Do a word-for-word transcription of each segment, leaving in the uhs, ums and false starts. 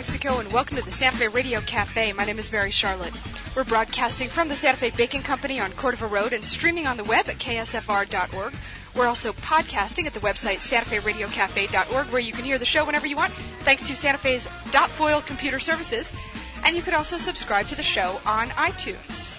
Mexico, and welcome to the Santa Fe Radio Cafe. My name is Mary Charlotte. We're broadcasting from the Santa Fe Baking Company on Cordova Road and streaming on the web at K S F R dot org. We're also podcasting at the website Santa Fe Radio Cafe dot org, where you can hear the show whenever you want, thanks to Santa Fe's .foil computer services. And you can also subscribe to the show on iTunes.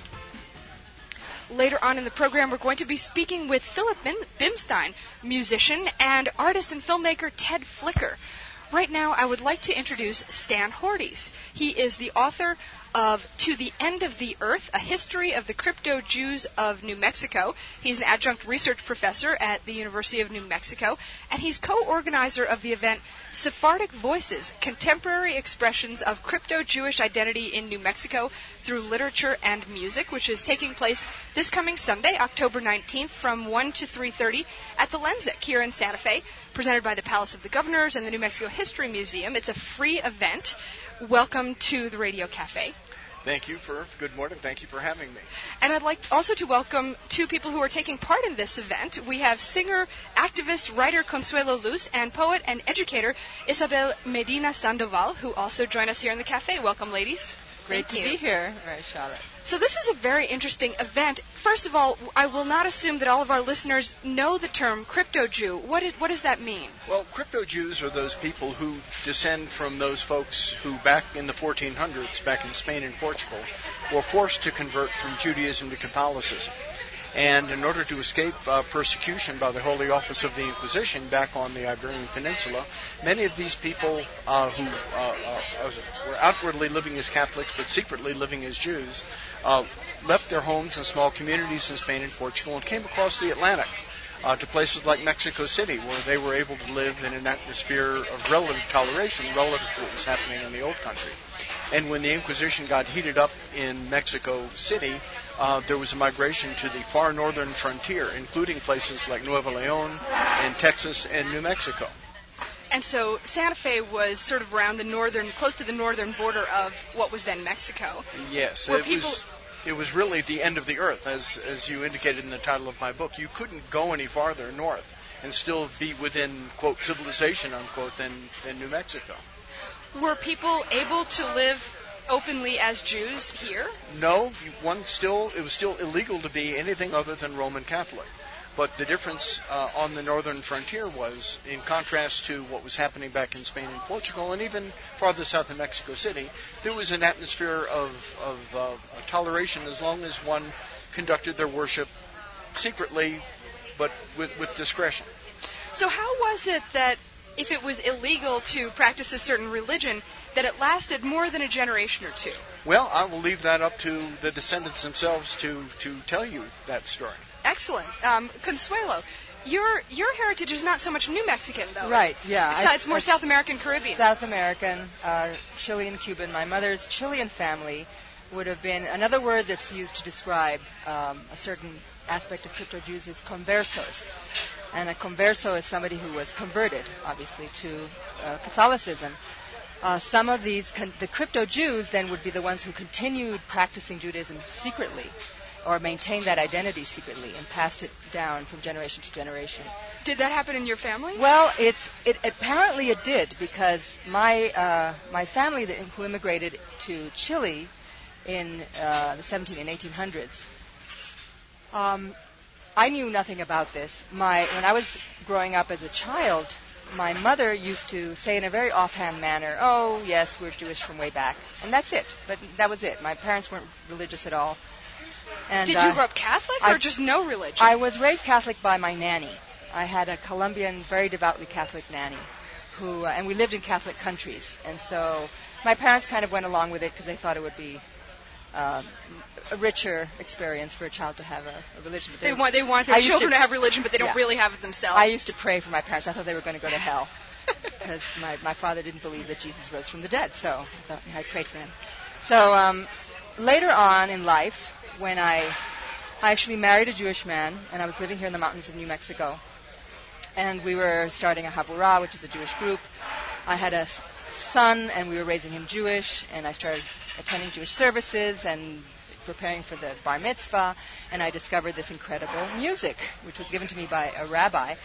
Later on in the program, we're going to be speaking with Philip Bimstein, musician, and artist and filmmaker Ted Flicker. Right now, I would like to introduce Stan Hordes. He is the author of To the End of the Earth, A History of the Crypto Jews of New Mexico. He's an adjunct research professor at the University of New Mexico, and he's co-organizer of the event Sephardic Voices, Contemporary Expressions of Crypto-Jewish Identity in New Mexico Through Literature and Music, which is taking place this coming Sunday, October nineteenth, from one to three thirty at the Lenzik here in Santa Fe, presented by the Palace of the Governors and the New Mexico History Museum. It's a free event. Welcome to the Radio Cafe. Thank you for, good morning, thank you for having me. And I'd like also to welcome two people who are taking part in this event. We have singer, activist, writer Consuelo Luz and poet and educator Isabel Medina Sandoval, who also join us here in the cafe. Welcome, ladies. Great Thank to you. be here, Mary Charlotte. So this is a very interesting event. First of all, I will not assume that all of our listeners know the term crypto-Jew. What, is, what does that mean? Well, crypto-Jews are those people who descend from those folks who back in the fourteen hundreds, back in Spain and Portugal, were forced to convert from Judaism to Catholicism. And in order to escape uh, persecution by the Holy Office of the Inquisition back on the Iberian Peninsula, many of these people uh, who uh, uh, were outwardly living as Catholics but secretly living as Jews uh, left their homes in small communities in Spain and Portugal and came across the Atlantic uh, to places like Mexico City, where they were able to live in an atmosphere of relative toleration relative to what was happening in the old country. And when the Inquisition got heated up in Mexico City, uh, there was a migration to the far northern frontier, including places like Nuevo León and Texas and New Mexico. And so Santa Fe was sort of around the northern, close to the northern border of what was then Mexico. Yes, where it people was. It was really the end of the earth, as as you indicated in the title of my book. You couldn't go any farther north and still be within, quote, civilization, unquote, than, than New Mexico. Were people able to live openly as Jews here? No, one still it was still illegal to be anything other than Roman Catholic. But the difference uh, on the northern frontier was, in contrast to what was happening back in Spain and Portugal, and even farther south in Mexico City, there was an atmosphere of, of uh, toleration as long as one conducted their worship secretly, but with, with discretion. So how was it that, if it was illegal to practice a certain religion, that it lasted more than a generation or two? Well, I will leave that up to the descendants themselves to, to tell you that story. Excellent. Um, Consuelo, your your heritage is not so much New Mexican, though. Right, yeah. So it's more South American, Caribbean. South American, uh, Chilean, Cuban. My mother's Chilean family would have been, another word that's used to describe um, a certain aspect of crypto-Jews is conversos. And a converso is somebody who was converted, obviously, to uh, Catholicism. Uh, some of these, con- the crypto-Jews then would be the ones who continued practicing Judaism secretly, or maintained that identity secretly and passed it down from generation to generation. Did that happen in your family? Well, it's it apparently it did, because my uh, my family that, who immigrated to Chile in uh, the seventeen and eighteen hundreds, um, I knew nothing about this. My when I was growing up as a child, my mother used to say in a very offhand manner, "Oh, yes, we're Jewish from way back," and that's it. But that was it. My parents weren't religious at all. And, Did you uh, grow up Catholic I, or just no religion? I was raised Catholic by my nanny. I had a Colombian, very devoutly Catholic nanny, who, uh, and we lived in Catholic countries. And so my parents kind of went along with it because they thought it would be um, a richer experience for a child to have a, a religion. They, they want they want their children to, to have religion, but they don't yeah. really have it themselves. I used to pray for my parents. I thought they were going to go to hell because my, my father didn't believe that Jesus rose from the dead. So I thought I prayed for him. So um, later on in life, when I, I actually married a Jewish man, and I was living here in the mountains of New Mexico, and we were starting a Haburah, which is a Jewish group. I had a son, and we were raising him Jewish, and I started attending Jewish services and preparing for the bar mitzvah, and I discovered this incredible music, which was given to me by a rabbi,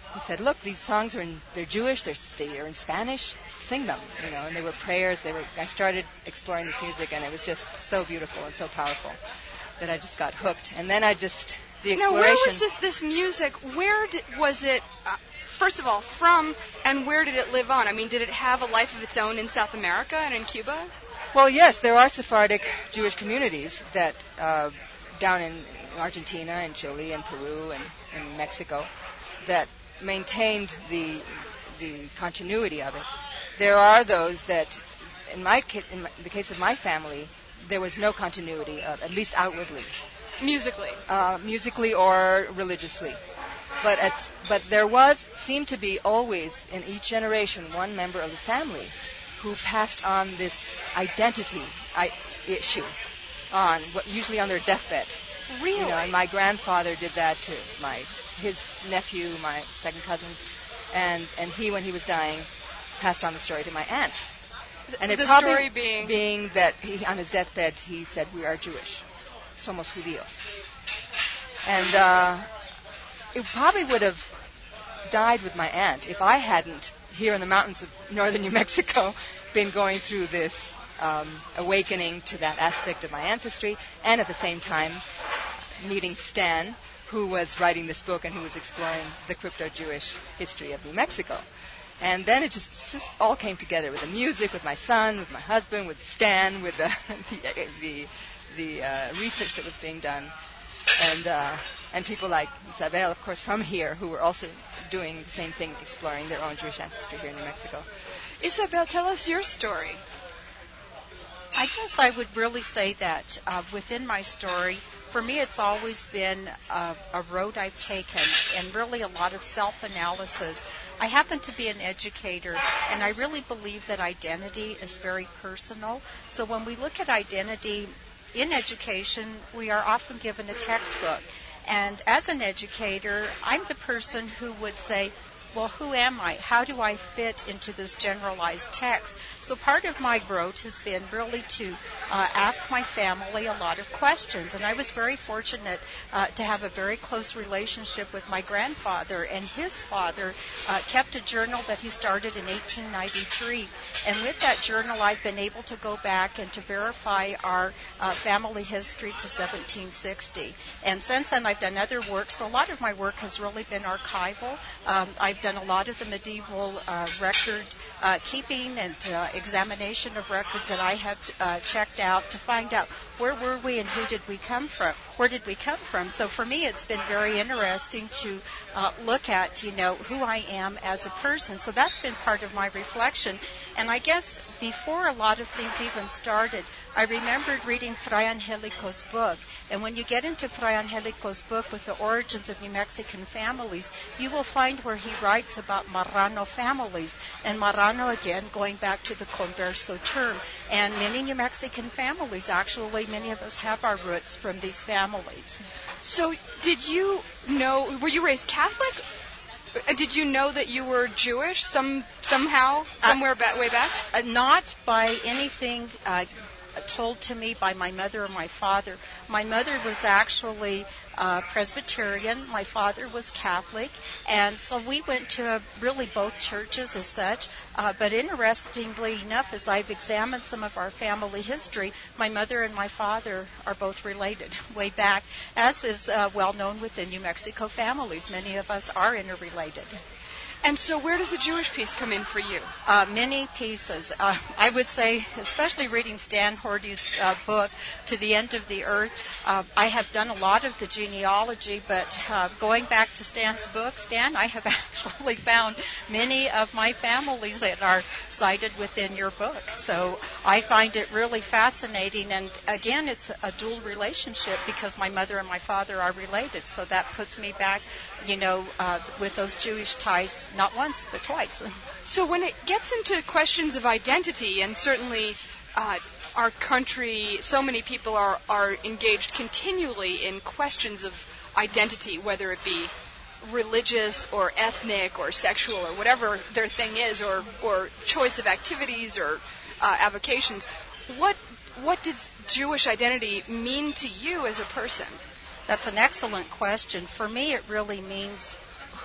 he said, look, these songs are in, they're Jewish, they're, they're in Spanish, sing them, you know, and they were prayers. They were. I started exploring this music, and it was just so beautiful and so powerful that I just got hooked. And then I just, the exploration. Now, where was this, this music, where did, was it, uh, first of all, from, and where did it live on? I mean, did it have a life of its own in South America and in Cuba? Well, yes, there are Sephardic Jewish communities that, uh, down in Argentina and Chile and Peru and, and Mexico, that maintained the the continuity of it. There are those that, in my ca- in my, the case of my family, there was no continuity, of, at least outwardly, Musically. uh, musically or religiously. But it's, but there was seemed to be always in each generation one member of the family who passed on this identity I, issue on what, usually on their deathbed. Really? You know, and my grandfather did that to my his nephew, my second cousin, and and he, when he was dying, passed on the story to my aunt. And it the probably story being being that he, on his deathbed, he said, "We are Jewish, somos judíos," and uh, it probably would have died with my aunt if I hadn't, here in the mountains of northern New Mexico, been going through this um, awakening to that aspect of my ancestry, and at the same time meeting Stan, who was writing this book and who was exploring the crypto-Jewish history of New Mexico. And then it just, just all came together with the music, with my son, with my husband, with Stan, with the the the, the uh, research that was being done, and uh, and people like Isabel, of course, from here, who were also doing the same thing, exploring their own Jewish ancestry here in New Mexico. Isabel, tell us your story. I guess I would really say that uh, within my story, for me, it's always been a, a road I've taken and really a lot of self-analysis. I happen to be an educator, and I really believe that identity is very personal. So when we look at identity in education, we are often given a textbook. And as an educator, I'm the person who would say, well, who am I? How do I fit into this generalized text? So part of my growth has been really to uh, ask my family a lot of questions. And I was very fortunate uh, to have a very close relationship with my grandfather. And his father uh, kept a journal that he started in eighteen ninety-three. And with that journal, I've been able to go back and to verify our uh, family history to seventeen sixty. And since then, I've done other work. So a lot of my work has really been archival. Um, I've done a lot of the medieval uh, record uh, keeping and uh, examination of records that I have uh, checked out to find out where were we and who did we come from? Where did we come from? So for me, it's been very interesting to uh, look at, you know, who I am as a person. So that's been part of my reflection. And I guess before a lot of things even started, I remembered reading Fray Angelico's book. And when you get into Fray Angelico's book with the origins of New Mexican families, you will find where he writes about Marrano families. And Marrano, again, going back to the Converso term. And many New Mexican families, actually, many of us have our roots from these families. So did you know, were you raised Catholic? Uh, Did you know that you were Jewish some somehow, somewhere uh, ba- way back? Uh, not by anything uh, told to me by my mother or my father. My mother was actually uh, Presbyterian. My father was Catholic. And so we went to uh, really both churches as such. Uh, but interestingly enough, as I've examined some of our family history, my mother and my father are both related way back, as is uh, well known within New Mexico families. Many of us are interrelated. And so where does the Jewish piece come in for you? Uh, many pieces. Uh, I would say, especially reading Stan Hordy's uh, book, To the End of the Earth, uh, I have done a lot of the genealogy, but uh, going back to Stan's book, Stan, I have actually found many of my families that are cited within your book. So I find it really fascinating. And again, it's a dual relationship because my mother and my father are related. So that puts me back, you know, uh, with those Jewish ties, not once, but twice. So when it gets into questions of identity, and certainly uh, our country, so many people are, are engaged continually in questions of identity, whether it be religious or ethnic or sexual or whatever their thing is, or, or choice of activities or uh, avocations. What, what does Jewish identity mean to you as a person? That's an excellent question. For me, it really means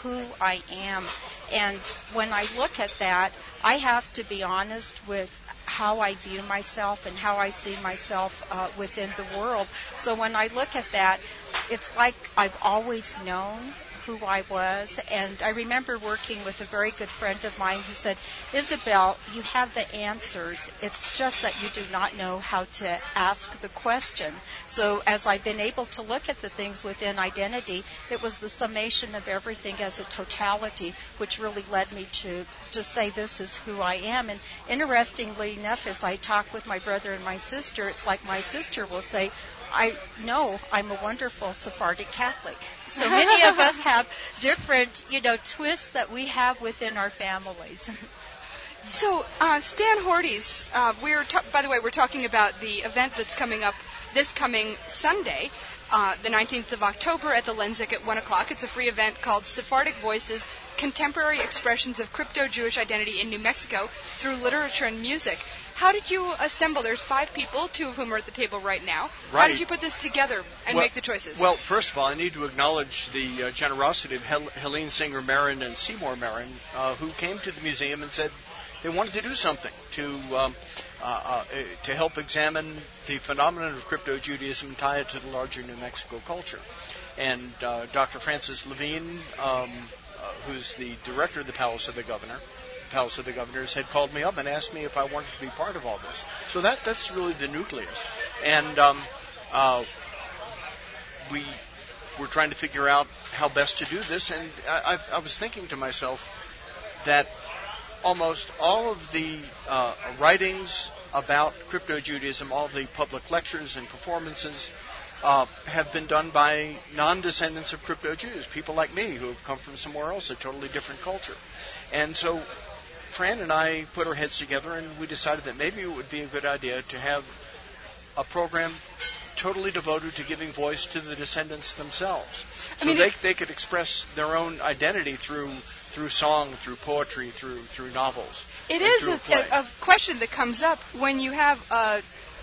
who I am. And when I look at that, I have to be honest with how I view myself and how I see myself uh, within the world. So when I look at that, it's like I've always known who I was. And I remember working with a very good friend of mine who said, Isabel, you have the answers. It's just that you do not know how to ask the question. So as I've been able to look at the things within identity, it was the summation of everything as a totality, which really led me to just say this is who I am. And interestingly enough, as I talk with my brother and my sister, it's like my sister will say, I know I'm a wonderful Sephardic Catholic. So many of us have different, you know, twists that we have within our families. So, uh, Stan Horties, uh, we're ta- by the way, we're talking about the event that's coming up this coming Sunday, uh, the nineteenth of October at the Lenzik at one o'clock. It's a free event called Sephardic Voices, Contemporary Expressions of Crypto-Jewish Identity in New Mexico Through Literature and Music. How did you assemble? There's five people, two of whom are at the table right now. Right. How did you put this together and well, make the choices? Well, first of all, I need to acknowledge the uh, generosity of Hel- Helene Singer-Marin and Seymour Marin, uh, who came to the museum and said they wanted to do something to um, uh, uh, to help examine the phenomenon of crypto-Judaism and tie it to the larger New Mexico culture. And uh, Doctor Francis Levine, um, uh, who's the director of the Palace of the Governor, Palace of the Governors, had called me up and asked me if I wanted to be part of all this. So that that's really the nucleus. And um, uh, we were trying to figure out how best to do this. And I, I, I was thinking to myself that almost all of the uh, writings about crypto-Judaism, all the public lectures and performances, uh, have been done by non-descendants of crypto-Jews, people like me who have come from somewhere else, a totally different culture. And so Fran and I put our heads together and we decided that maybe it would be a good idea to have a program totally devoted to giving voice to the descendants themselves. So I mean, they they could express their own identity through through song, through poetry, through through novels. It is a, a, a question that comes up when you have a,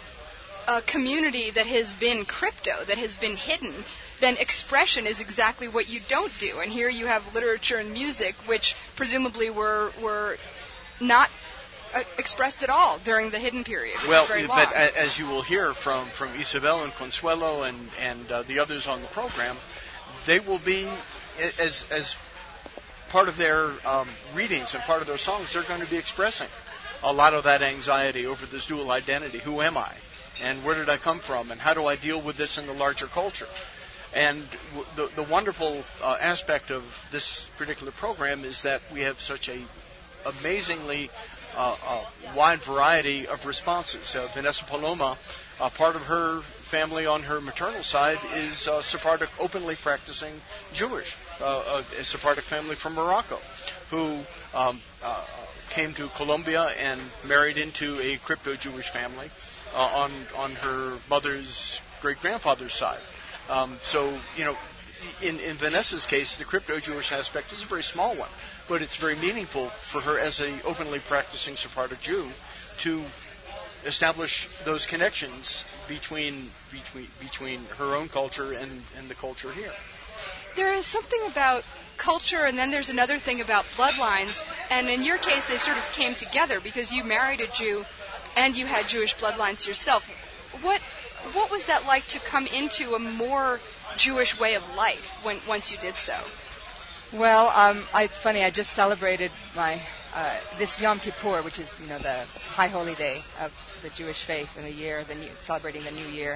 a community that has been crypto, that has been hidden. Then expression is exactly what you don't do. And here you have literature and music, which presumably were were not uh, expressed at all during the hidden period. Which well, is very but long. as you will hear from, from Isabel and Consuelo and, and uh, the others on the program, they will be, as as part of their um, readings and part of their songs, they're going to be expressing a lot of that anxiety over this dual identity. Who am I? And where did I come from? And how do I deal with this in the larger culture? And w- the, the wonderful uh, aspect of this particular program is that we have such a amazingly uh, uh, wide variety of responses. Uh, Vanessa Paloma, uh, part of her family on her maternal side is uh, Sephardic, openly practicing Jewish, uh, a, a Sephardic family from Morocco, who um, uh, came to Colombia and married into a crypto-Jewish family uh, on on her mother's great-grandfather's side. Um, so, you know, in, in Vanessa's case, the crypto-Jewish aspect is a very small one, but it's very meaningful for her as a openly practicing Sephardic Jew to establish those connections between between between her own culture and, and the culture here. There is something about culture, and then there's another thing about bloodlines, and in your case, they sort of came together because you married a Jew and you had Jewish bloodlines yourself. What what was that like to come into a more Jewish way of life when once you did so? Well, um, I, it's funny. I just celebrated my uh, this Yom Kippur, which is you know the high holy day of the Jewish faith in the year, the new, celebrating the new year.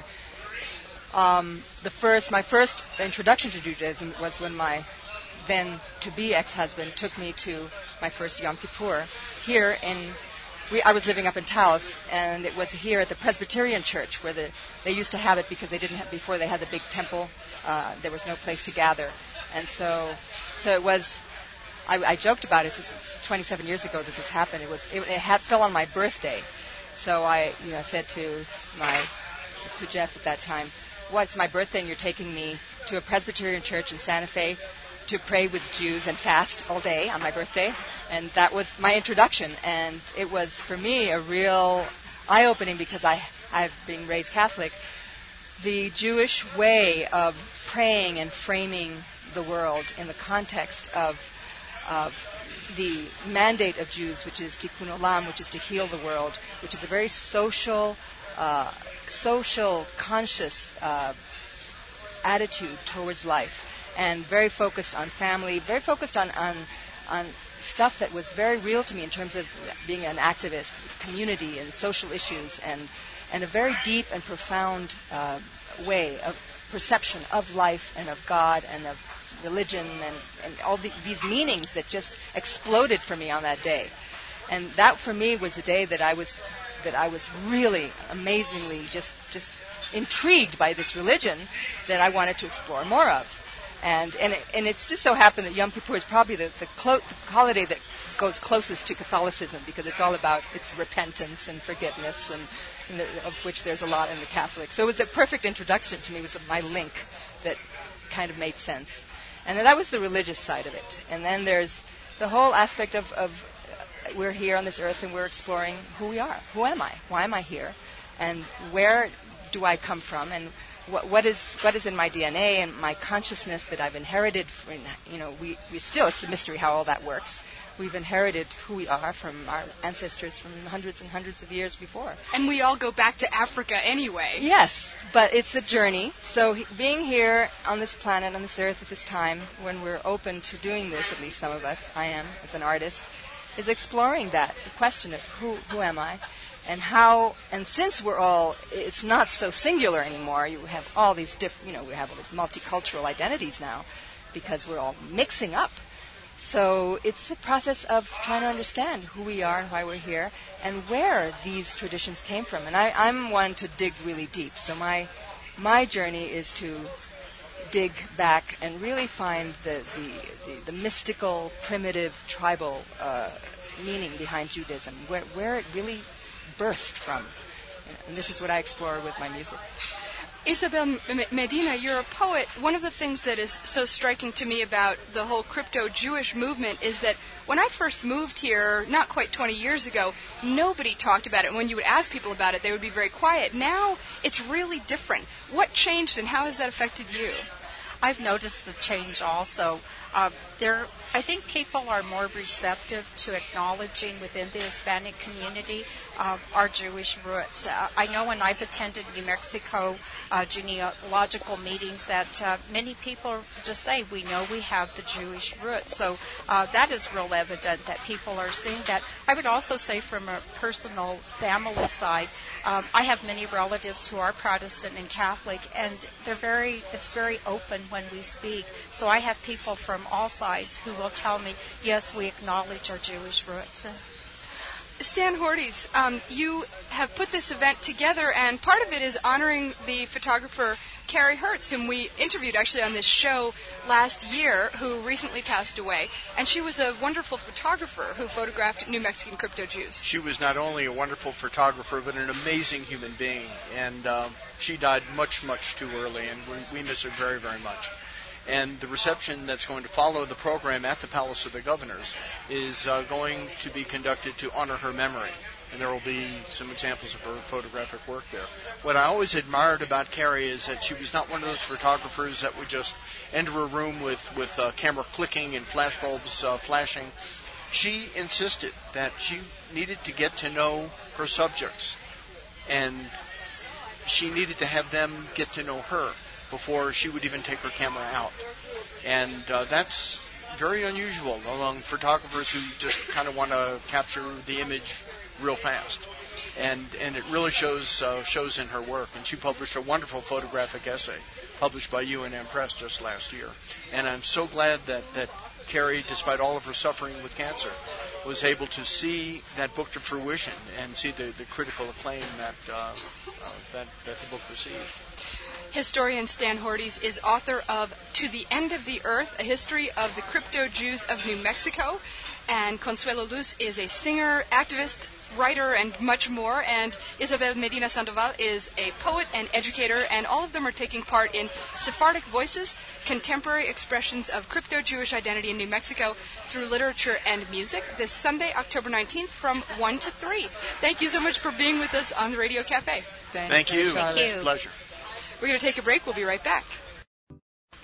Um, the first, my first introduction to Judaism was when my then to be ex-husband took me to my first Yom Kippur here in. We, I was living up in Taos, and it was here at the Presbyterian Church where the, they used to have it because they didn't have before they had the big temple. Uh, there was no place to gather, and so so it was. I, I joked about it. This is twenty-seven years ago that this happened. It was it, it had, fell on my birthday, so I you know said to my to Jeff at that time, "Well, it's my birthday, and you're taking me to a Presbyterian church in Santa Fe to pray with Jews and fast all day on my birthday." And that was my introduction. And it was, for me, a real eye-opening because I, I've been raised Catholic. The Jewish way of praying and framing the world in the context of, of the mandate of Jews, which is tikkun olam, which is to heal the world, which is a very social, uh, social, conscious uh, attitude towards life, and very focused on family, very focused on, on, on stuff that was very real to me in terms of being an activist, community and social issues, and, and a very deep and profound uh, way of perception of life and of God and of religion and, and all the, these meanings that just exploded for me on that day. And that for me was the day that I was that I was really amazingly just just intrigued by this religion that I wanted to explore more of. And and it, and it's just so happened that Yom Kippur is probably the, the, clo- the holiday that goes closest to Catholicism, because it's all about its repentance and forgiveness, and, and there, of which there's a lot in the Catholic. So it was a perfect introduction to me. It was my link that kind of made sense. And then that was the religious side of it. And then there's the whole aspect of, of uh, we're here on this earth and we're exploring who we are. Who am I? Why am I here? And where do I come from? And what, what is what is in my D N A and my consciousness that I've inherited? From, you know, we, we still, it's a mystery how all that works. We've inherited who we are from our ancestors from hundreds and hundreds of years before. And we all go back to Africa anyway. Yes, but it's a journey. So he, being here on this planet, on this earth at this time, when we're open to doing this, at least some of us, I am, as an artist, is exploring that, the question of who, who am I? And how, and since we're all, it's not so singular anymore, you have all these different, you know, we have all these multicultural identities now, because we're all mixing up. So it's a process of trying to understand who we are and why we're here and where these traditions came from. And I, I'm one to dig really deep. So my my journey is to dig back and really find the, the, the, the mystical, primitive, tribal uh, meaning behind Judaism, where, where it really burst from. And this is what I explore with my music. Isabel Medina, you're a poet. One of the things that is so striking to me about the whole crypto-Jewish movement is that when I first moved here, not quite twenty years ago, nobody talked about it. When you would ask people about it, they would be very quiet. Now, it's really different. What changed, and how has that affected you? I've noticed the change also. Uh, there, I think people are more receptive to acknowledging within the Hispanic community uh, our Jewish roots. Uh, I know when I've attended New Mexico uh, genealogical meetings that uh, many people just say, we know we have the Jewish roots. So uh, that is real evident that people are seeing that. I would also say from a personal family side, Um, I have many relatives who are Protestant and Catholic, and they're very, it's very open when we speak. So I have people from all sides who will tell me, yes, we acknowledge our Jewish roots. Stan Horties, um, you have put this event together, and part of it is honoring the photographer Carrie Hertz, whom we interviewed actually on this show last year, who recently passed away. And she was a wonderful photographer who photographed New Mexican crypto Jews. She was not only a wonderful photographer, but an amazing human being. And um, she died much, much too early, and we, we miss her very, very much. And the reception that's going to follow the program at the Palace of the Governors is uh, going to be conducted to honor her memory. And there will be some examples of her photographic work there. What I always admired about Carrie is that she was not one of those photographers that would just enter a room with, with uh, camera clicking and flash bulbs uh, flashing. She insisted that she needed to get to know her subjects, and she needed to have them get to know her before she would even take her camera out. And uh, that's very unusual among photographers who just kind of want to capture the image real fast. And and it really shows uh, shows in her work. And she published a wonderful photographic essay published by U N M Press just last year. And I'm so glad that, that Carrie, despite all of her suffering with cancer, was able to see that book to fruition and see the, the critical acclaim that, uh, uh, that, that the book received. Historian Stan Horties is author of To the End of the Earth, A History of the Crypto Jews of New Mexico. And Consuelo Luz is a singer, activist, writer, and much more. And Isabel Medina Sandoval is a poet and educator, and all of them are taking part in Sephardic Voices, Contemporary Expressions of Crypto-Jewish Identity in New Mexico through Literature and Music, this Sunday, October nineteenth, from one to three. Thank you so much for being with us on the Radio Cafe. Thanks. Thank you. Thank you. It's a pleasure. We're going to take a break. We'll be right back.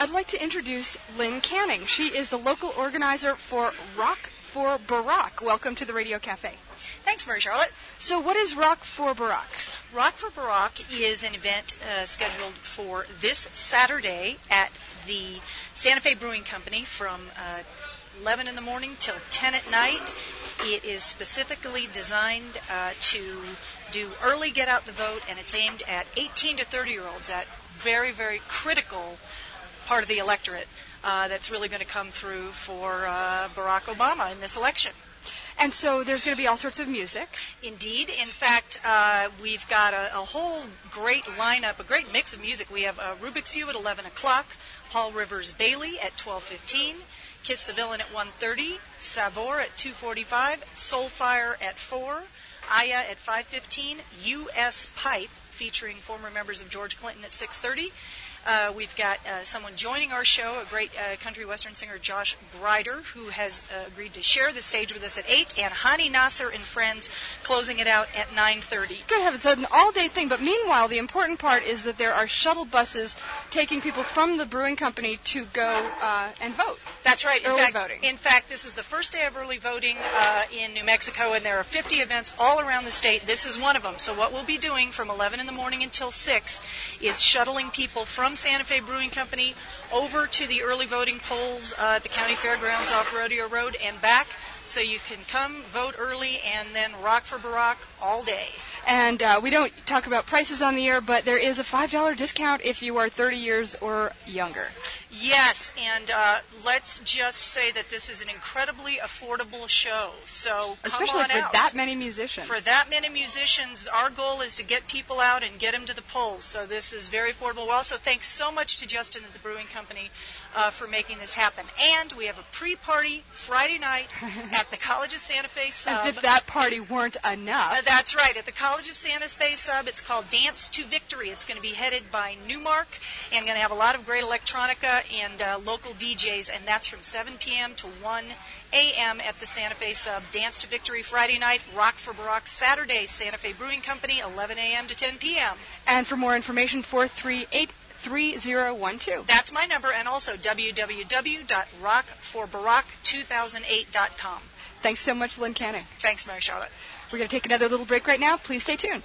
I'd like to introduce Lynn Canning. She is the local organizer for Rock for Barack. Welcome to the Radio Cafe. Thanks, Mary Charlotte. So what is Rock for Barack? Rock for Barack is an event uh, scheduled for this Saturday at the Santa Fe Brewing Company from uh, eleven in the morning till ten at night. It is specifically designed uh, to do early get out the vote, and it's aimed at eighteen to thirty year olds, that very, very critical part of the electorate uh, that's really going to come through for uh, Barack Obama in this election. And so there's going to be all sorts of music. Indeed. In fact, uh, we've got a, a whole great lineup, a great mix of music. We have uh, Rubik's U at eleven o'clock, Paul Rivers Bailey at twelve fifteen, Kiss the Villain at one thirty, Savor at two forty-five, Soulfire at four, Aya at five fifteen, U S Pipe featuring former members of George Clinton at six thirty. Uh, we've got uh, someone joining our show, a great uh, country western singer, Josh Grider, who has uh, agreed to share the stage with us at eight, and Hani Nasser and Friends closing it out at nine thirty. Good heavens, it's an all-day thing, but meanwhile, the important part is that there are shuttle buses taking people from the brewing company to go uh, and vote. That's right. Early in fact, voting. In fact, this is the first day of early voting uh, in New Mexico, and there are fifty events all around the state. This is one of them. So what we'll be doing from eleven in the morning until six is shuttling people from Santa Fe Brewing Company over to the early voting polls uh, at the county fairgrounds off Rodeo Road and back. So you can come, vote early, and then rock for Barack all day. And uh, we don't talk about prices on the air, but there is a five dollars discount if you are thirty years or younger. Yes, and uh, let's just say that this is an incredibly affordable show. So come Especially on for out. that many musicians. For that many musicians, our goal is to get people out and get them to the polls. So this is very affordable. We also thanks so much to Justin at the Brewing Company uh, for making this happen. And we have a pre-party Friday night at the College of Santa Fe Sub. As if that party weren't enough. Uh, that's right. At the College of Santa Fe Sub, it's called Dance to Victory. It's going to be headed by Newmark and going to have a lot of great electronica and uh, local D Js, and that's from seven p.m. to one a.m. at the Santa Fe Sub. Dance to Victory Friday night, Rock for Barack Saturday, Santa Fe Brewing Company, eleven a.m. to ten p.m. And for more information, four three eight, three zero one two. That's my number, and also w w w dot rock for barack two thousand eight dot com. Thanks so much, Lynn Canning. Thanks, Mary Charlotte. We're going to take another little break right now. Please stay tuned.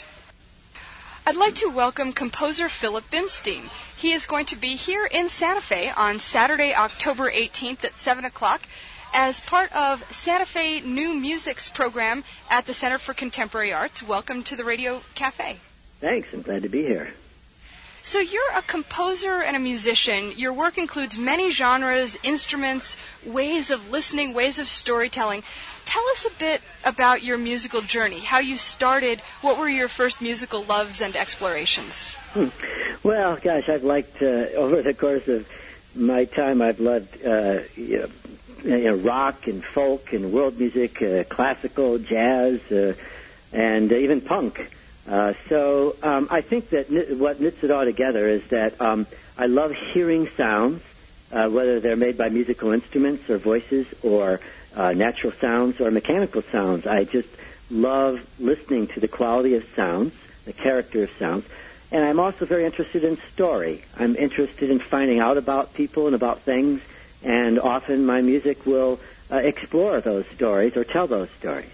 I'd like to welcome composer Philip Bimstein. He is going to be here in Santa Fe on Saturday, October eighteenth at seven o'clock as part of Santa Fe New Music's program at the Center for Contemporary Arts. Welcome to the Radio Cafe. Thanks. I'm glad to be here. So you're a composer and a musician. Your work includes many genres, instruments, ways of listening, ways of storytelling. Tell us a bit about your musical journey, how you started, what were your first musical loves and explorations? Hmm. Well, gosh, I've liked, uh, over the course of my time, I've loved uh, you know, you know, rock and folk and world music, uh, classical, jazz, uh, and uh, even punk. Uh, so um, I think that kn- what knits it all together is that um, I love hearing sounds, uh, whether they're made by musical instruments or voices or uh, natural sounds or mechanical sounds. I just love listening to the quality of sounds, the character of sounds. And I'm also very interested in story. I'm interested in finding out about people and about things, and often my music will uh, explore those stories or tell those stories.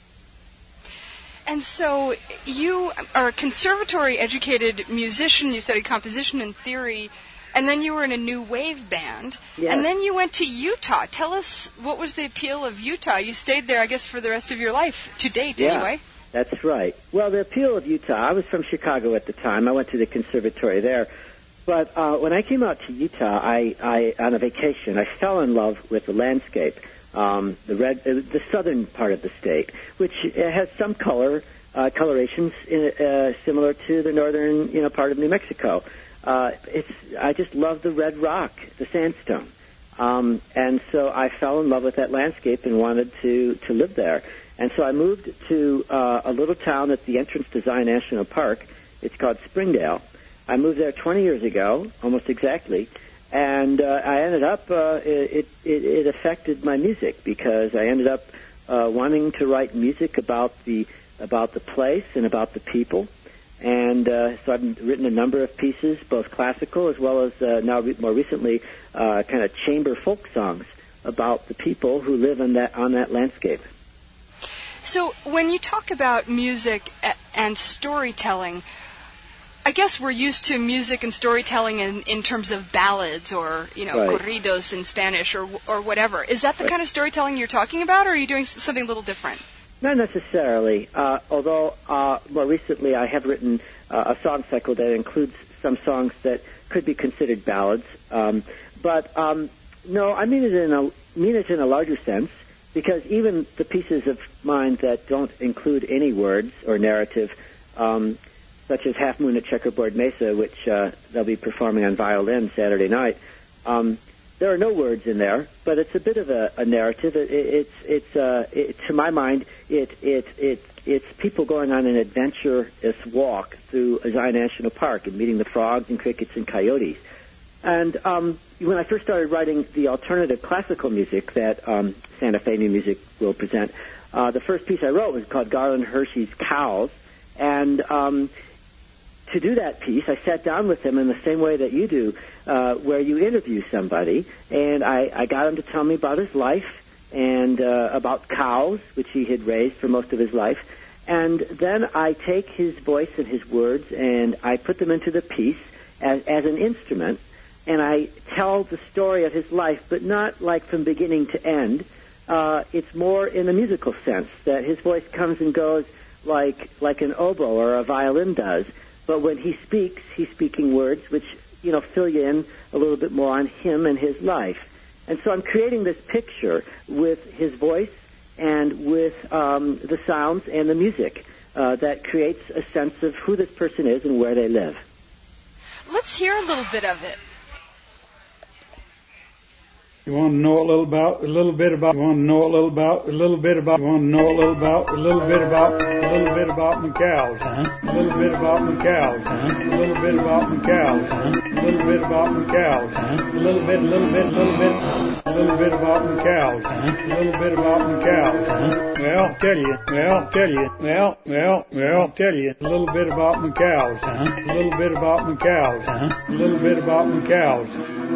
And so you are a conservatory-educated musician. You studied composition and theory, and then you were in a new wave band. Yes. And then you went to Utah. Tell us, what was the appeal of Utah? You stayed there, I guess, for the rest of your life, to date, yeah, anyway. That's right. Well, the appeal of Utah, I was from Chicago at the time. I went to the conservatory there. But uh, when I came out to Utah, I, I on a vacation, I fell in love with the landscape. Um, the red, uh, the southern part of the state, which uh, has some color, uh, colorations in, uh, similar to the northern, you know, part of New Mexico. Uh, it's, I just love the red rock, the sandstone, um, and so I fell in love with that landscape and wanted to to live there. And so I moved to uh, a little town at the entrance to Zion National Park. It's called Springdale. I moved there twenty years ago, almost exactly. And uh, I ended up, uh, it, it, it affected my music because I ended up uh, wanting to write music about the about the place and about the people. And uh, so I've written a number of pieces, both classical as well as uh, now re- more recently uh, kind of chamber folk songs about the people who live on that on that landscape. So when you talk about music and storytelling, I guess we're used to music and storytelling in, in terms of ballads or, you know, right. corridos in Spanish or or whatever. Is that the right. kind of storytelling you're talking about, or are you doing something a little different? Not necessarily, uh, although uh, more recently I have written uh, a song cycle that includes some songs that could be considered ballads. Um, but um, no, I mean it in a mean it in a larger sense, because even the pieces of mine that don't include any words or narrative, um, such as Half Moon at Checkerboard Mesa, which uh, they'll be performing on violin Saturday night, um, there are no words in there, but it's a bit of a, a narrative. It, it, it's, it's, uh, it, to my mind, it, it, it, it's people going on an adventurous walk through Zion National Park and meeting the frogs and crickets and coyotes. And um, when I first started writing the alternative classical music that um, Santa Fe New Music will present, uh, the first piece I wrote was called Garland Hershey's Cows. And um, to do that piece, I sat down with him in the same way that you do, uh, where you interview somebody, and I, I got him to tell me about his life and uh, about cows, which he had raised for most of his life. And then I take his voice and his words, and I put them into the piece as, as an instrument, and I tell the story of his life, but not like from beginning to end. Uh, it's more in a musical sense, that his voice comes and goes like like an oboe or a violin does. But when he speaks, he's speaking words which, you know, fill you in a little bit more on him and his life. And so I'm creating this picture with his voice and with um, the sounds and the music uh, that creates a sense of who this person is and where they live. Let's hear a little bit of it. You want to know a little about, a little bit about, you want to know a little about, a little bit about, you want to know a little about, a little bit about, a little bit about my cows, huh? A little bit about my cows, huh? A little bit about my cows, huh? A little bit about my cows, huh? A little bit, a little bit, a little bit, a little bit about my cows, huh? A little bit about my cows, huh? Well, tell you, well, tell you, well, well, well, tell you, a little bit about my cows, huh? A little bit about my cows, huh? A little bit about my cows.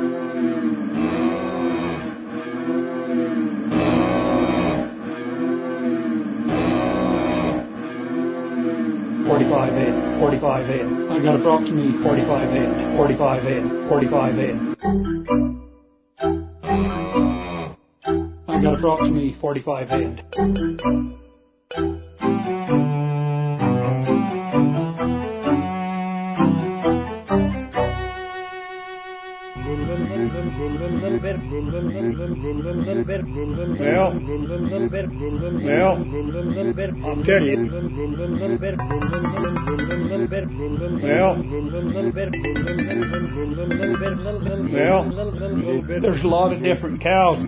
forty-five eight, forty-five eight. I got approximately forty-five eight, forty-five eight, forty-five eight. I got approximately forty-five eight. Well, well, I'll tell you. Well, well, there's a lot of different cows.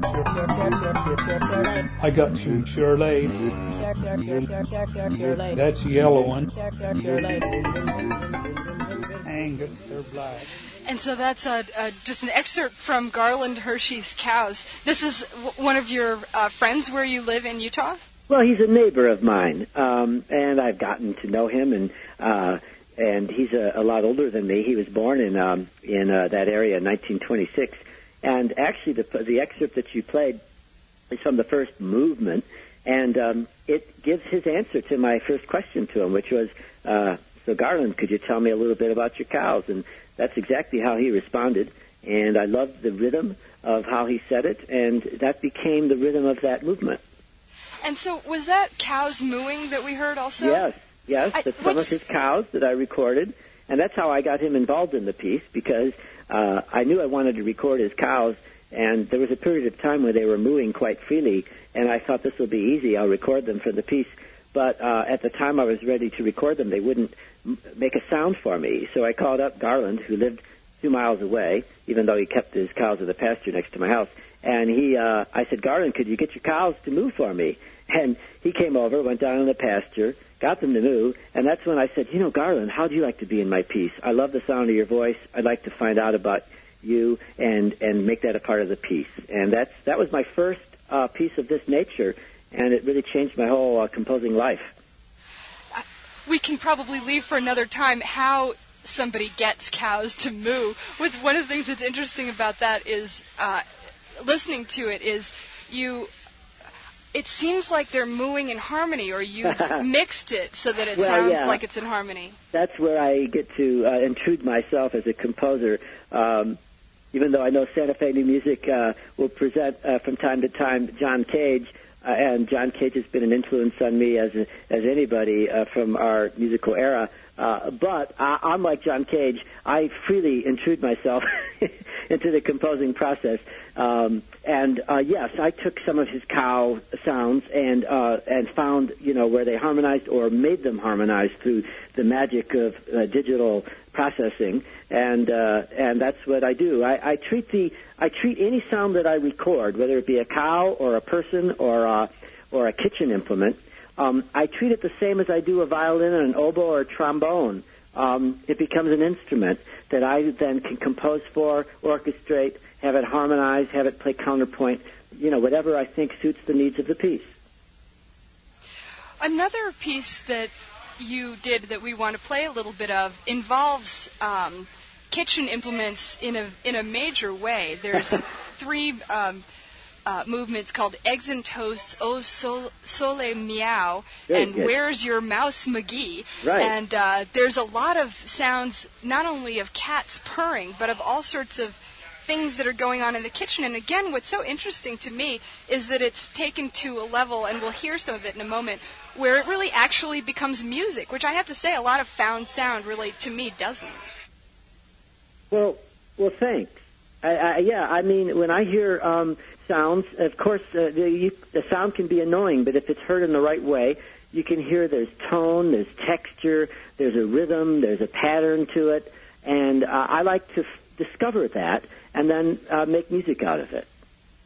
I got some Shirley. That's the yellow one. Angus, they're black. And so that's a, a, just an excerpt from Garland Hershey's Cows. This is w- one of your uh, friends where you live in Utah? Well, he's a neighbor of mine, um, and I've gotten to know him, and uh, and he's a, a lot older than me. He was born in um, in uh, that area in nineteen twenty-six, and actually the the excerpt that you played is from the first movement, and um, it gives his answer to my first question to him, which was, uh, so Garland, could you tell me a little bit about your cows? And that's exactly how he responded, and I loved the rhythm of how he said it, and that became the rhythm of that movement. And so was that cows mooing that we heard also? Yes, yes, I, that's some of his cows that I recorded, and that's how I got him involved in the piece, because uh, I knew I wanted to record his cows, and there was a period of time where they were mooing quite freely, and I thought this will be easy, I'll record them for the piece. But uh, at the time I was ready to record them, they wouldn't m- make a sound for me. So I called up Garland, who lived two miles away, even though he kept his cows at the pasture next to my house. And he, uh, I said, Garland, could you get your cows to moo for me? And he came over, went down in the pasture, got them to moo, and that's when I said, you know, Garland, how do you like to be in my piece? I love the sound of your voice. I'd like to find out about you and, and make that a part of the piece. And that's that was my first uh, piece of this nature, and it really changed my whole uh, composing life. we can probably leave for another time how somebody gets cows to moo. What's one of the things that's interesting about that is uh, listening to it is you. It seems like they're mooing in harmony, or you've mixed it so that it well, sounds yeah. like it's in harmony. That's where I get to uh, intrude myself as a composer. Um, even though I know Santa Fe New Music uh, will present uh, from time to time John Cage, uh, and John Cage has been an influence on me as as anybody uh, from our musical era. Uh, but uh, unlike John Cage, I freely intrude myself into the composing process. Um, and uh, yes, I took some of his cow sounds and uh, and found, you know, where they harmonized or made them harmonize through the magic of uh, digital processing, and uh, and that's what I do. I, I treat the I treat any sound that I record, whether it be a cow or a person or a, or a kitchen implement. Um, I treat it the same as I do a violin and an oboe or a trombone. Um, it becomes an instrument that I then can compose for, orchestrate, have it harmonize, have it play counterpoint, you know, whatever I think suits the needs of the piece. Another piece that you did that we want to play a little bit of involves um, kitchen implements in a in a major way. There's three um, uh, movements called Eggs and Toasts, Oh Sol- Sole Meow, Very and good. Where's Your Mouse McGee? Right. And uh, there's a lot of sounds, not only of cats purring, but of all sorts of things that are going on in the kitchen. And again, what's so interesting to me is that it's taken to a level, and we'll hear some of it in a moment, where it really actually becomes music, which I have to say a lot of found sound really, to me, doesn't. Well, well, thanks. I, I, yeah, I mean, when I hear um, sounds, of course, uh, the, you, the sound can be annoying, but if it's heard in the right way, you can hear there's tone, there's texture, there's a rhythm, there's a pattern to it, and uh, I like to f- discover that and then uh, make music out of it.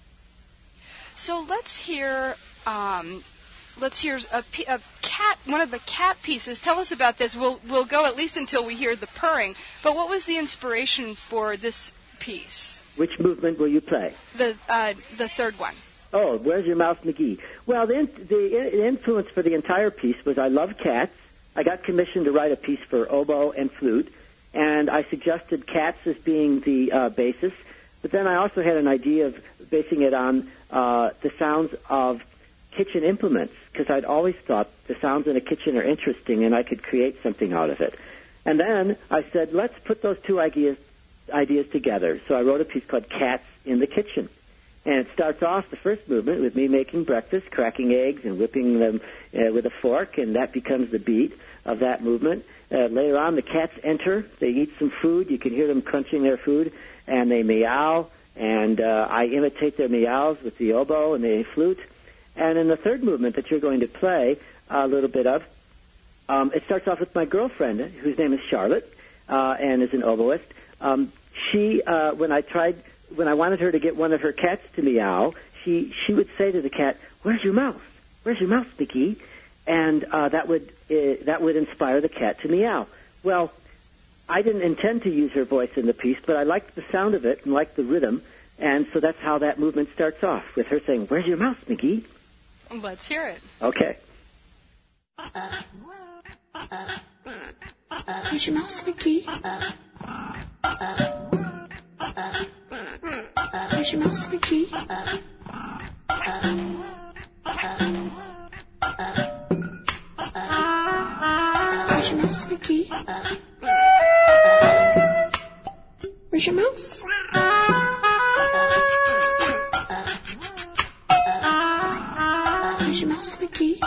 So let's hear... Um, Let's hear a, a cat, one of the cat pieces. Tell us about this. We'll we'll go at least until we hear the purring. But what was the inspiration for this piece? Which movement will you play? The uh, the third one. Oh, Where's Your Mouse McGee? Well, the, in, the influence for the entire piece was I love cats. I got commissioned to write a piece for oboe and flute, and I suggested cats as being the uh, basis. But then I also had an idea of basing it on uh, the sounds of kitchen implements, because I'd always thought the sounds in a kitchen are interesting and I could create something out of it. And then I said, let's put those two ideas ideas together. So I wrote a piece called Cats in the Kitchen. And it starts off, the first movement, with me making breakfast, cracking eggs and whipping them uh, with a fork, and that becomes the beat of that movement. Uh, later on, the cats enter. They eat some food. You can hear them crunching their food, and they meow. And uh, I imitate their meows with the oboe and the flute. And in the third movement that you're going to play a little bit of, um, it starts off with my girlfriend, whose name is Charlotte, uh, and is an oboist. Um, she, uh, when I tried, when I wanted her to get one of her cats to meow, she she would say to the cat, "Where's your mouse? Where's your mouse, McGee?" And uh, that would uh, that would inspire the cat to meow. Well, I didn't intend to use her voice in the piece, but I liked the sound of it and liked the rhythm, and so that's how that movement starts off, with her saying, "Where's your mouse, McGee?" Let's hear it. Okay. Where's your mouse, McGee? Where's your mouse, McGee? Where's your mouse, McGee? Where's your mouse? Where's your mouse, McGee?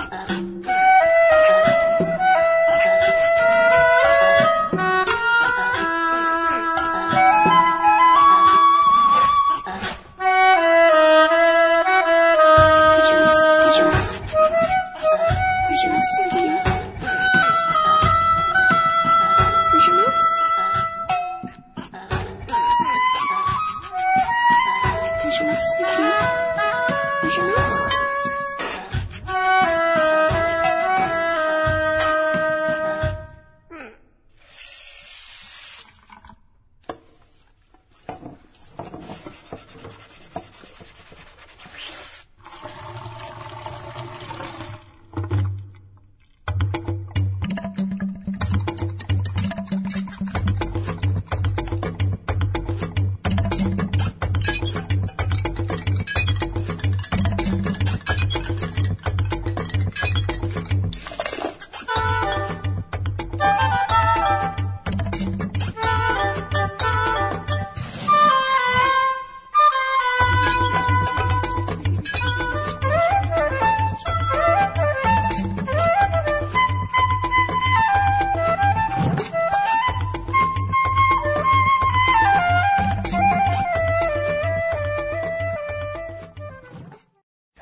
Where's your mouse?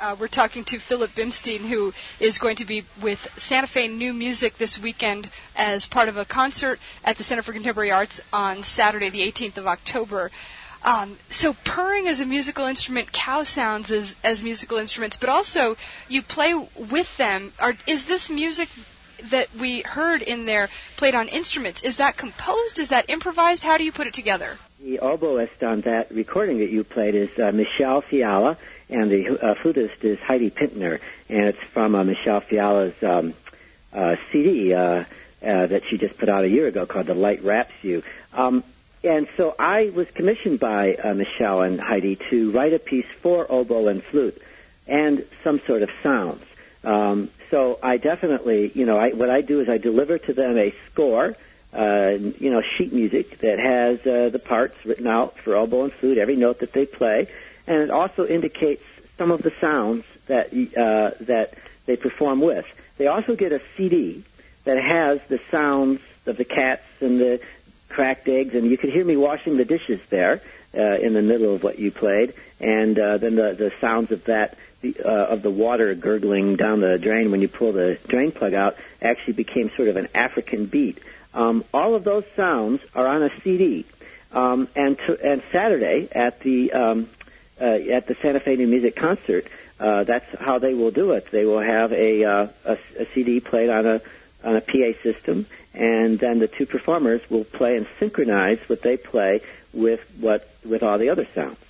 Uh, we're talking to Philip Bimstein, who is going to be with Santa Fe New Music this weekend as part of a concert at the Center for Contemporary Arts on Saturday, the eighteenth of October. Um, so purring as a musical instrument, cow sounds as, as musical instruments, but also you play with them. Are, is this music that we heard in there played on instruments? Is that composed? Is that improvised? How do you put it together? The oboist on that recording that you played is uh, Michelle Fiala, and the uh, flutist is Heidi Pintner, and it's from uh, Michelle Fiala's um, uh, C D uh, uh, that she just put out a year ago called The Light Wraps You. Um, and so I was commissioned by uh, Michelle and Heidi to write a piece for oboe and flute and some sort of sounds. Um, so I definitely, you know, I, what I do is I deliver to them a score, uh, you know, sheet music that has uh, the parts written out for oboe and flute, every note that they play, and it also indicates some of the sounds that uh, that they perform with. They also get a C D that has the sounds of the cats and the cracked eggs, and you could hear me washing the dishes there uh, in the middle of what you played, and uh, then the, the sounds of that, the, uh, of the water gurgling down the drain when you pull the drain plug out actually became sort of an African beat. Um, all of those sounds are on a C D. Um, and, to, and Saturday at the um, uh, at the Santa Fe New Music concert, uh, that's how they will do it. They will have a, uh, a, a C D played on a on a P A system, and then the two performers will play and synchronize what they play with what with all the other sounds.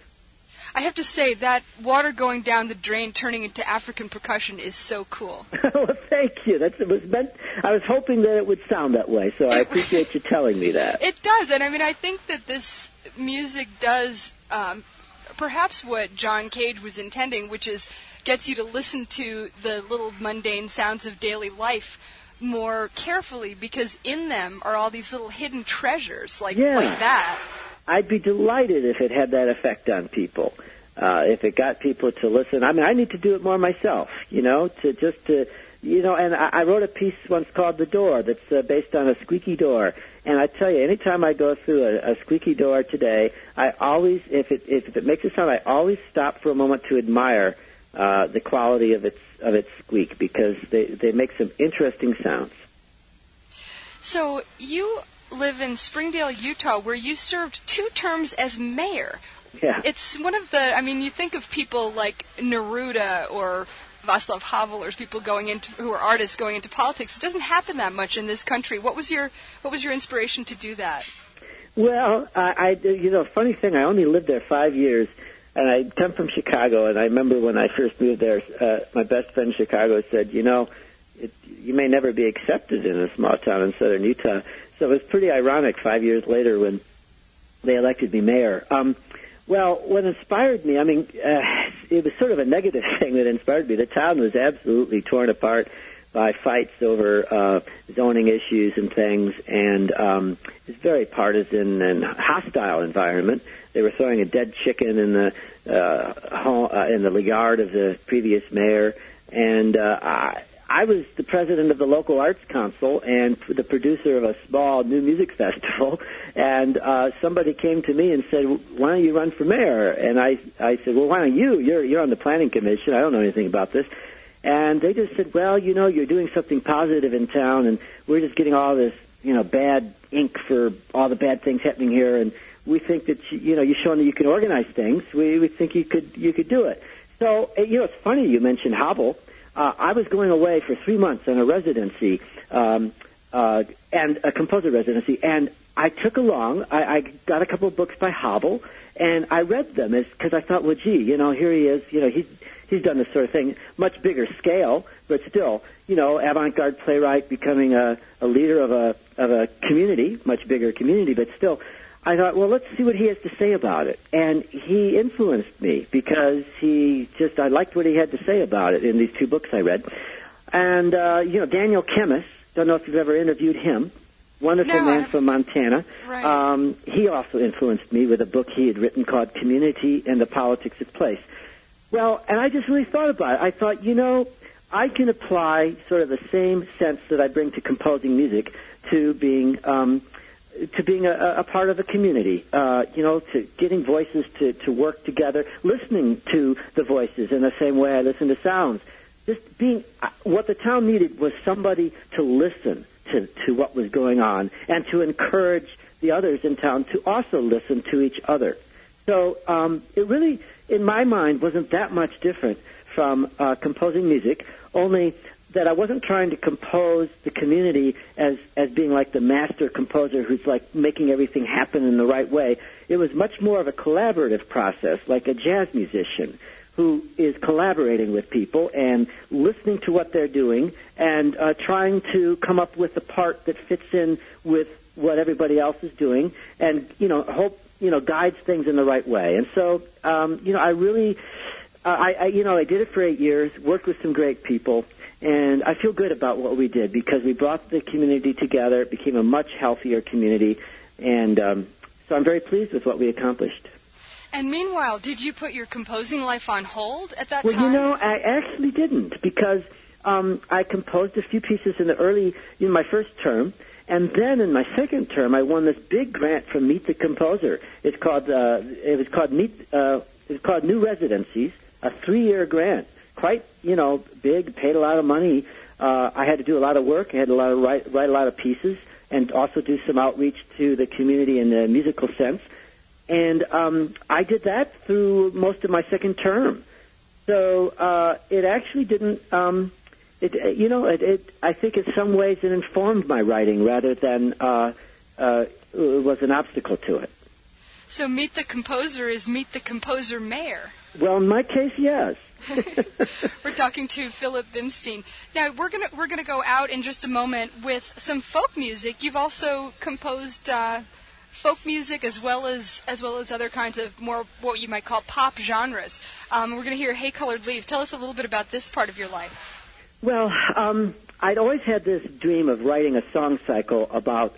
I have to say that water going down the drain turning into African percussion is so cool. Well, thank you. That's, it was meant, I was hoping that it would sound that way, so I appreciate you telling me that. It does, and I mean, I think that this music does um, perhaps what John Cage was intending, which is gets you to listen to the little mundane sounds of daily life more carefully, because in them are all these little hidden treasures like, yeah. like that. I'd be delighted if it had that effect on people. Uh, if it got people to listen. I mean, I need to do it more myself, you know, to just to, you know, and I, I wrote a piece once called The Door that's uh, based on a squeaky door. And I tell you, anytime I go through a, a squeaky door today, I always, if it, if it makes a sound, I always stop for a moment to admire uh, the quality of its, of its squeak, because they, they make some interesting sounds. So you live in Springdale, Utah, where you served two terms as mayor. Yeah. It's one of the, I mean, you think of people like Neruda or Václav Havel, or people going into, who are artists going into politics. It doesn't happen that much in this country. What was your, what was your inspiration to do that? Well, I, I you know, funny thing, I only lived there five years, and I come from Chicago, and I remember when I first moved there, uh, my best friend in Chicago said, you know, it, you may never be accepted in a small town in southern Utah. So it was pretty ironic five years later when they elected me mayor. Um, Well, what inspired me, I mean, uh, it was sort of a negative thing that inspired me. The town was absolutely torn apart by fights over uh, zoning issues and things, and um, it's a very partisan and hostile environment. They were throwing a dead chicken in the uh, home, uh, in the yard of the previous mayor, and uh, I, I was the president of the local arts council and the producer of a small new music festival, and uh, somebody came to me and said, why don't you run for mayor? And I, I said, well, why don't you? You're, you're on the planning commission. I don't know anything about this. And they just said, well, you know, you're doing something positive in town, and we're just getting all this, you know, bad ink for all the bad things happening here, and we think that, you, you know, you're showing that you can organize things. We, we think you could, you could do it. So, you know, it's funny you mentioned Havel. Uh, I was going away for three months on a residency, um, uh, and a composer residency, and I took along, I, I got a couple of books by Havel, and I read them because I thought, well, gee, you know, here he is, you know, he's, he's done this sort of thing, much bigger scale, but still, you know, avant-garde playwright becoming a, a leader of a, of a community, much bigger community, but still, I thought, well, let's see what he has to say about it. And he influenced me because he just, I liked what he had to say about it in these two books I read. And, uh, you know, Daniel Kemmis, don't know if you've ever interviewed him, wonderful no, man from Montana. Right. Um, he also influenced me with a book he had written called Community and the Politics of Place. Well, and I just really thought about it. I thought, you know, I can apply sort of the same sense that I bring to composing music to being, um, to being a, a part of a community, uh, you know, to getting voices to, to work together, listening to the voices in the same way I listen to sounds. Just being, what the town needed was somebody to listen to, to what was going on and to encourage the others in town to also listen to each other. So um, it really, in my mind, wasn't that much different from uh, composing music, only that I wasn't trying to compose the community as, as being like the master composer who's like making everything happen in the right way. It was much more of a collaborative process, like a jazz musician who is collaborating with people and listening to what they're doing and uh, trying to come up with a part that fits in with what everybody else is doing and, you know, hope, you know, guides things in the right way. And so, um, you know, I really, uh, I, I, you know, I did it for eight years, worked with some great people, and I feel good about what we did because we brought the community together. It became a much healthier community, and um, so I'm very pleased with what we accomplished. And meanwhile, did you put your composing life on hold at that well, time? Well, you know, I actually didn't because um, I composed a few pieces in the early, in my first term, and then in my second term, I won this big grant from Meet the Composer. It's called, uh, it was called Meet, uh, it was called New Residencies, a three-year grant. Quite, you know, big, paid a lot of money. Uh, I had to do a lot of work. I had a lot of write, write a lot of pieces and also do some outreach to the community in the musical sense. And um, I did that through most of my second term. So uh, it actually didn't, um, it, you know, it, it, I think in some ways it informed my writing rather than uh, uh, it was an obstacle to it. So Meet the Composer is Meet the Composer Mayor. Well, in my case, yes. We're talking to Philip Bimstein. Now we're gonna we're gonna go out in just a moment with some folk music. You've also composed uh, folk music as well as as well as other kinds of more what you might call pop genres. Um, we're gonna hear "Hey Colored Leaves." Tell us a little bit about this part of your life. Well, um, I'd always had this dream of writing a song cycle about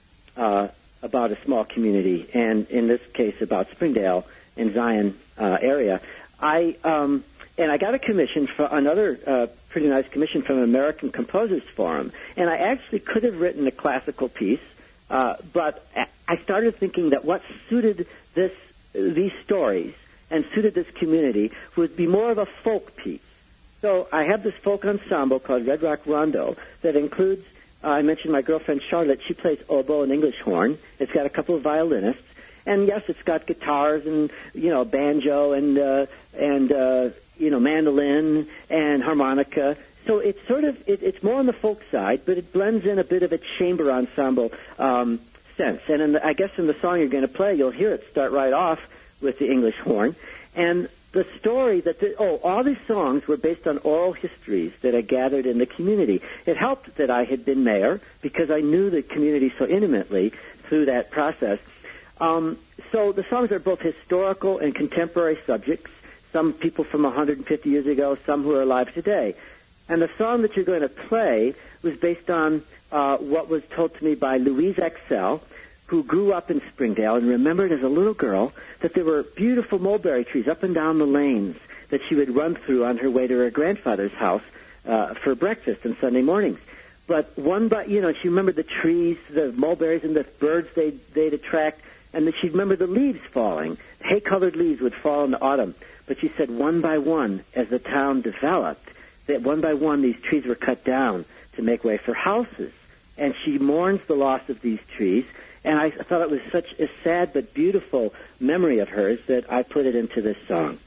uh, about a small community, and in this case about Springdale and Zion uh, area. I um, And I got a commission for another uh, pretty nice commission from American Composers Forum. And I actually could have written a classical piece, uh, but I started thinking that what suited this these stories and suited this community would be more of a folk piece. So I have this folk ensemble called Red Rock Rondo that includes, uh, I mentioned my girlfriend Charlotte. She plays oboe and English horn. It's got a couple of violinists. And, yes, it's got guitars and, you know, banjo and, uh, and uh, you know, mandolin and harmonica. So it's sort of, it, it's more on the folk side, but it blends in a bit of a chamber ensemble um, sense. And in the, I guess in the song you're going to play, you'll hear it start right off with the English horn. And the story that, the, oh, all these songs were based on oral histories that I gathered in the community. It helped that I had been mayor because I knew the community so intimately through that process. Um, so the songs are both historical and contemporary subjects, some people from one hundred fifty years ago, some who are alive today. And the song that you're going to play was based on uh, what was told to me by Louise Excel, who grew up in Springdale and remembered as a little girl that there were beautiful mulberry trees up and down the lanes that she would run through on her way to her grandfather's house uh, for breakfast on Sunday mornings. But one by, you know, she remembered the trees, the mulberries, and the birds they'd, they'd attract, and that she'd remember the leaves falling. Hay-colored leaves would fall in the autumn. But she said one by one, as the town developed, that one by one these trees were cut down to make way for houses. And she mourns the loss of these trees. And I thought it was such a sad but beautiful memory of hers that I put it into this song.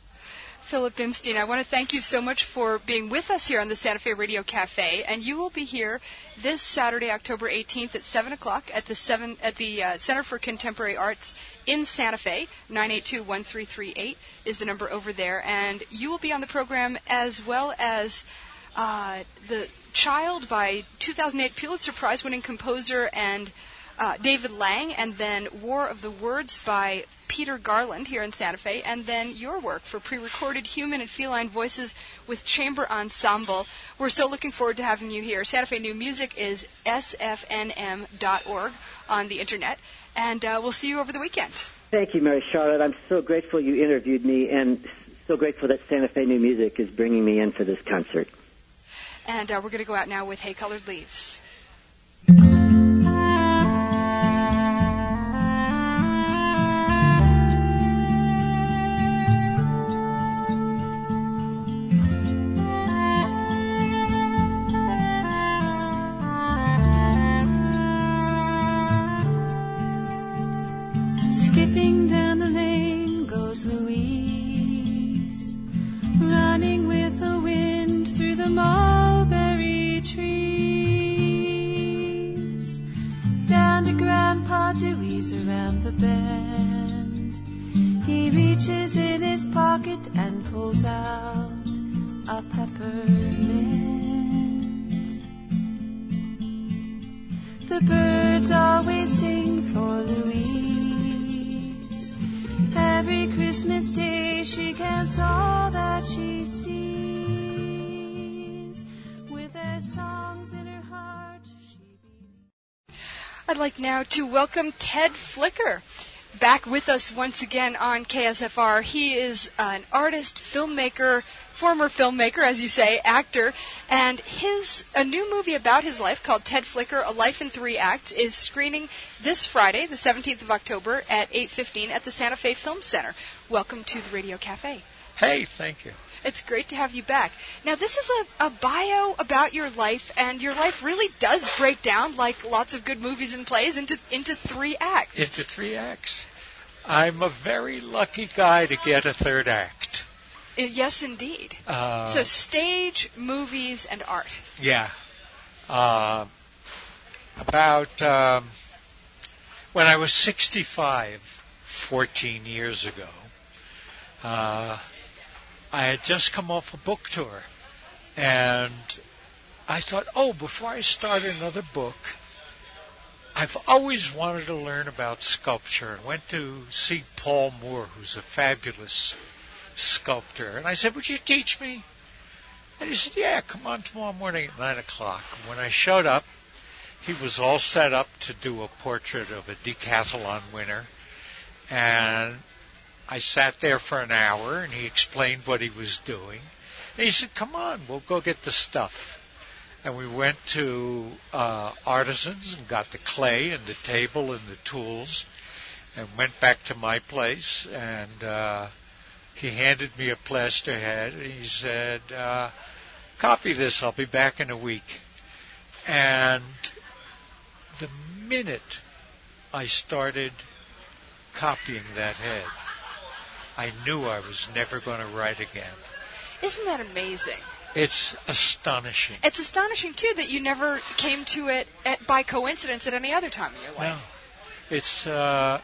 Philip Bimstein, I want to thank you so much for being with us here on the Santa Fe Radio Cafe, and you will be here this Saturday, October eighteenth at seven o'clock at the seven at the uh, Center for Contemporary Arts in Santa Fe. nine eight two, one three three eight is the number over there, and you will be on the program as well as uh, the Child by two thousand eight Pulitzer Prize-winning composer and Uh, David Lang, and then War of the Words by Peter Garland here in Santa Fe, and then your work for pre-recorded human and feline voices with chamber ensemble. We're so looking forward to having you here. Santa Fe New Music is S F N M dot org on the internet, and uh, we'll see you over the weekend. Thank you, Mary Charlotte. I'm so grateful you interviewed me, and so grateful that Santa Fe New Music is bringing me in for this concert. And uh, we're going to go out now with Hey Colored Leaves. the mulberry trees, down to Grandpa Dewey's around the bend. He reaches in his pocket and pulls out a peppermint. The birds always sing for Louise. Every Christmas day she counts all that she sees. With their songs in her heart, she believes. I'd like now to welcome Ted Flicker back with us once again on K S F R. He is an artist, filmmaker, former filmmaker, as you say, actor, and his a new movie about his life called Ted Flicker, A Life in Three Acts, is screening this Friday, the seventeenth of October, at eight fifteen at the Santa Fe Film Center. Welcome to the Radio Cafe. Hey, thank you. It's great to have you back. Now, this is a, a bio about your life, and your life really does break down, like lots of good movies and plays, into into three acts. Into three acts. I'm a very lucky guy to get a third act. Uh, yes, indeed. Uh, so stage, movies, and art. Yeah. Uh, about um, when I was sixty-five, fourteen years ago, uh, I had just come off a book tour, and I thought, oh, before I start another book, I've always wanted to learn about sculpture, and went to see Paul Moore, who's a fabulous sculptor. And I said, would you teach me? And he said, yeah, come on tomorrow morning at nine o'clock. And when I showed up, he was all set up to do a portrait of a decathlon winner. And I sat there for an hour, and he explained what he was doing. And he said, come on, we'll go get the stuff. And we went to uh, Artisans and got the clay and the table and the tools, and went back to my place, and uh, he handed me a plaster head, and he said, uh, copy this, I'll be back in a week. And the minute I started copying that head, I knew I was never going to write again. Isn't that amazing? It's astonishing. It's astonishing, too, that you never came to it at, by coincidence at any other time in your life. No. It's, uh,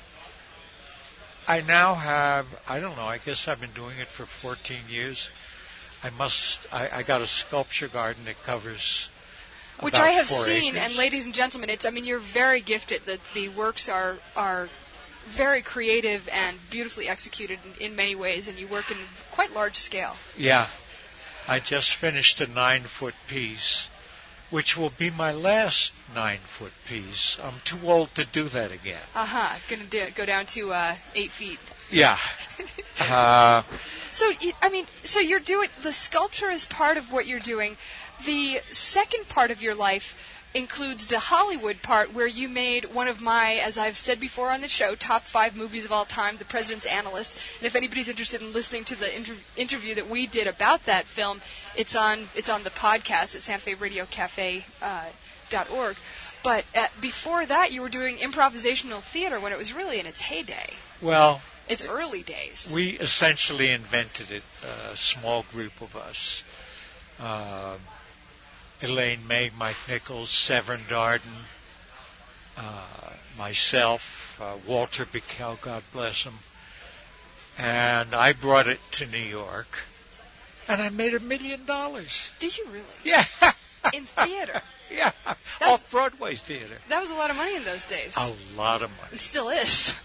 I now have, I don't know, I guess I've been doing it for fourteen years. I must, I, I got a sculpture garden that covers Which about I have four seen, acres. and ladies and gentlemen, it's, I mean, you're very gifted. The, the works are, are very creative and beautifully executed in, in many ways, and you work in quite large scale. Yeah. I just finished a nine-foot piece, which will be my last nine-foot piece. I'm too old to do that again. Uh-huh. Going to do, go down to uh, eight feet. Yeah. uh, so, I mean, so you're doing, the sculpture is part of what you're doing. The second part of your life includes the Hollywood part, where you made one of my, as I've said before on the show, top five movies of all time, The President's Analyst. And if anybody's interested in listening to the inter- interview that we did about that film, it's on it's on the podcast at Santa Fe Radio Cafe dot org. But uh, before that, you were doing improvisational theater when it was really in its heyday. Well, its early days. We essentially invented it, a small group of us. Uh, Elaine May, Mike Nichols, Severin Darden, uh, myself, uh, Walter Bickel, God bless him. And I brought it to New York, and I made a million dollars. Did you really? Yeah. In theater? Yeah, off-Broadway theater. That was a lot of money in those days. A lot of money. It still is.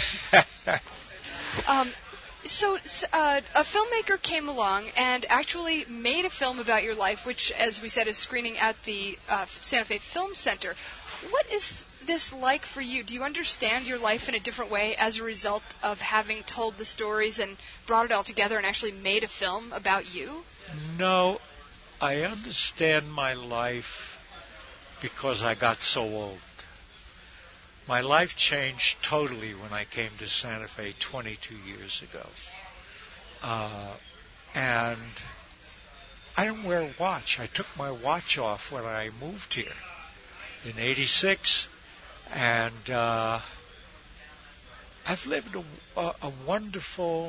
um, So uh, a filmmaker came along and actually made a film about your life, which, as we said, is screening at the uh, Santa Fe Film Center. What is this like for you? Do you understand your life in a different way as a result of having told the stories and brought it all together and actually made a film about you? No, I understand my life because I got so old. My life changed totally when I came to Santa Fe twenty-two years ago. Uh, and I don't wear a watch. I took my watch off when I moved here in eighty-six. And uh, I've lived a, a, a wonderful,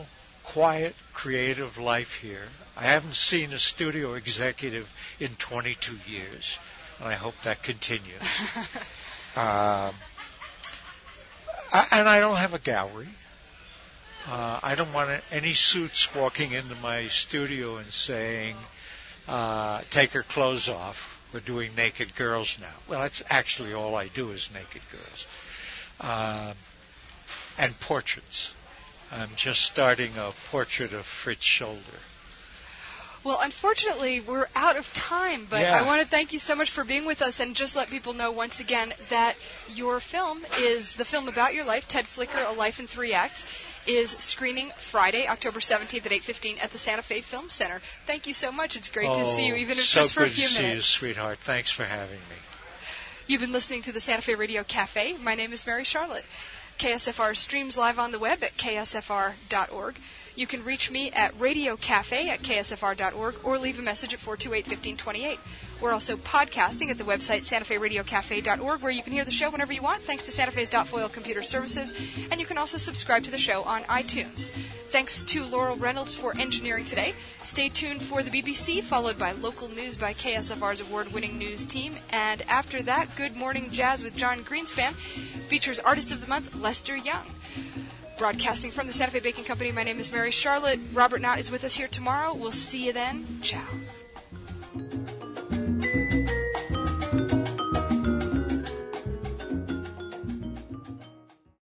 quiet, creative life here. I haven't seen a studio executive in twenty-two years, and I hope that continues. um, I, and I don't have a gallery. Uh, I don't want any suits walking into my studio and saying, uh, take her clothes off. We're doing naked girls now. Well, that's actually all I do is naked girls. Uh, and portraits. I'm just starting a portrait of Fritz Scholder. Well, unfortunately, we're out of time, but Yeah. I want to thank you so much for being with us and just let people know once again that your film is the film about your life, Ted Flicker, A Life in Three Acts, is screening Friday, October seventeenth at eight fifteen at the Santa Fe Film Center. Thank you so much. It's great oh, to see you, even if so just for a good few to see minutes. you, sweetheart. Thanks for having me. You've been listening to the Santa Fe Radio Cafe. My name is Mary Charlotte. K S F R streams live on the web at K S F R dot org. You can reach me at Radio Cafe at K S F R dot org or leave a message at four two eight, one five two eight. We're also podcasting at the website Santa Fe Radio Cafe dot org, where you can hear the show whenever you want, thanks to Santa Fe's Foil Computer Services, and you can also subscribe to the show on iTunes. Thanks to Laurel Reynolds for engineering today. Stay tuned for the B B C, followed by local news by K S F R's award-winning news team, and after that, Good Morning Jazz with John Greenspan features Artist of the Month, Lester Young. Broadcasting from the Santa Fe Baking Company, my name is Mary Charlotte. Robert Knott is with us here tomorrow. We'll see you then. Ciao.